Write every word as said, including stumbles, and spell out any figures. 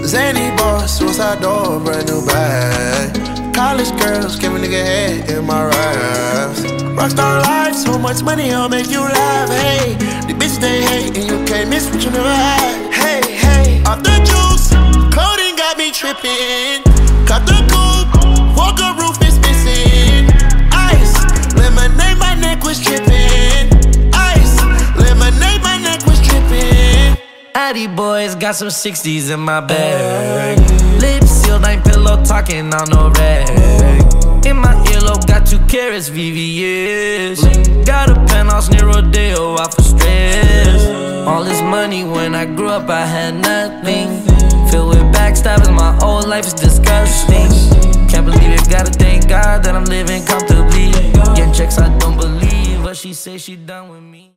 Zany boss, suicide door, brand new bag. College girls, give a nigga head in my raps. Rockstar life, so much money, I'll make you laugh. Hey, the bitch they hate, and you can't miss what you never had. Hey, hey, off the juice, clothing got me tripping. Cut the coupe, Walker roof is missing. Ice, lemonade, my neck was dripping. Ice, lemonade, my neck was dripping. Addy boys got some sixties in my bag. Lips sealed, ain't pillow talking on no rag. In my earlobe, got two carats, V V S. Got a penthouse near Rodeo, off of stress. All this money, when I grew up, I had nothing. Filled with backstabbing, my whole life is disgusting. Can't believe it, gotta thank God that I'm living comfortably. Getting checks, I don't believe, but she say she done with me.